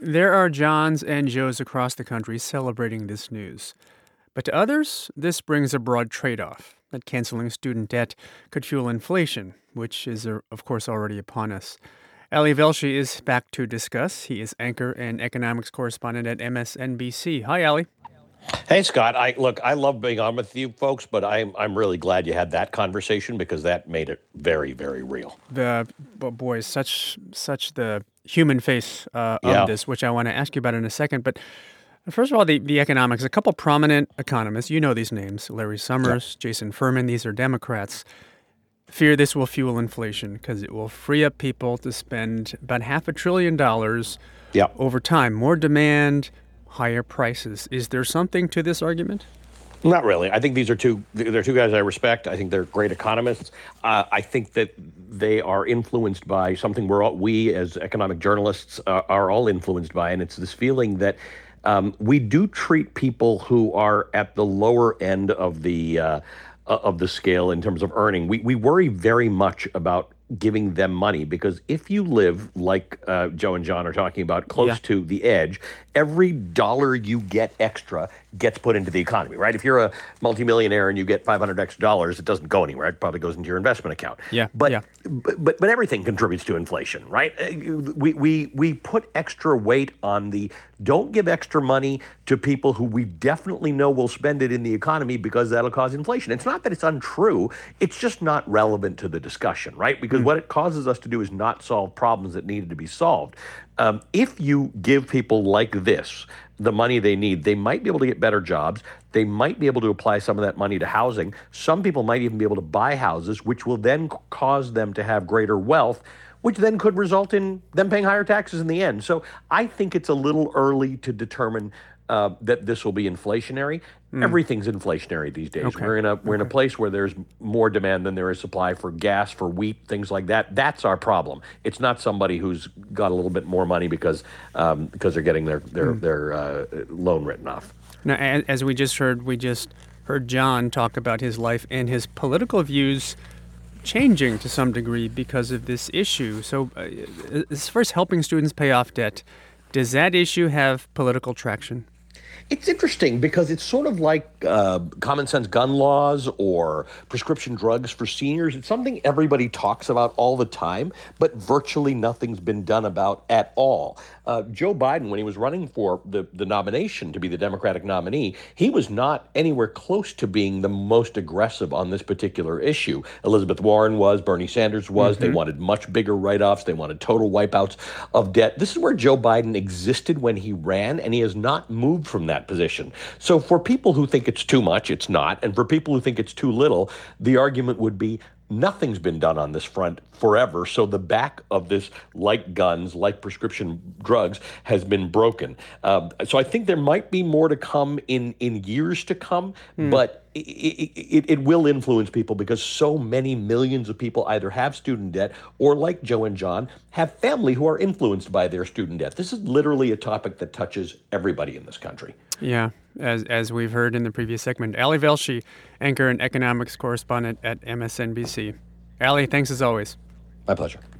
There are Johns and Joes across the country celebrating this news. But to others, this brings a broad trade off that canceling student debt could fuel inflation, which is, of course, already upon us. Ali Velshi is back to discuss. He is anchor and economics correspondent at MSNBC. Hi, Ali. Hey, Scott. I love being on with you folks, but I'm really glad you had that conversation because that made it very, very real. Boy, such the human face of Yeah. this, which I want to ask you about in a second. But first of all, the economics. A couple prominent economists, you know these names: Larry Summers, Jason Furman. These are Democrats. Fear this will fuel inflation because it will free up people to spend about $500 billion Yeah. over time. More demand, higher prices. Is there something to this argument? Not really. I think they're two guys I respect. I think they're great economists. I think that they are influenced by something we as economic journalists are all influenced by, and it's this feeling that we do treat people who are at the lower end of the scale in terms of earning. We worry very much about giving them money because if you live like Joe and John are talking about, close to the edge, every dollar you get extra gets put into the economy, right? If you're a multimillionaire and you get $500 extra, it doesn't go anywhere. It probably goes into your investment account. But everything contributes to inflation, right? We put extra weight on the don't give extra money to people who we definitely know will spend it in the economy because that'll cause inflation. It's not that it's untrue. It's just not relevant to the discussion, right? Because what it causes us to do is not solve problems that needed to be solved. If you give people like this the money they need, they might be able to get better jobs. They might be able to apply some of that money to housing. Some people might even be able to buy houses, which will then cause them to have greater wealth, which then could result in them paying higher taxes in the end. So I think it's a little early to determine that this will be inflationary. Everything's inflationary these days. Okay. We're in a place where there's more demand than there is supply for gas, for wheat, things like that. That's our problem. It's not somebody who's got a little bit more money because they're getting their loan written off. Now, as we just heard John talk about his life and his political views changing to some degree because of this issue. So, as far as helping students pay off debt, does that issue have political traction? It's interesting because it's sort of like common sense gun laws or prescription drugs for seniors. It's something everybody talks about all the time, but virtually nothing's been done about at all. Joe Biden, when he was running for the nomination to be the Democratic nominee, he was not anywhere close to being the most aggressive on this particular issue. Elizabeth Warren was, Bernie Sanders was. They wanted much bigger write-offs. They wanted total wipeouts of debt. This is where Joe Biden existed when he ran, and he has not moved from that position. So for people who think it's too much, it's not. And for people who think it's too little, the argument would be nothing's been done on this front forever. So the back of this, like guns, like prescription drugs, has been broken. So I think there might be more to come in years to come, but it will influence people because so many millions of people either have student debt or, like Joe and John, have family who are influenced by their student debt. This is literally a topic that touches everybody in this country. Yeah, as we've heard in the previous segment. Ali Velshi, anchor and economics correspondent at MSNBC. Ali, thanks as always. My pleasure.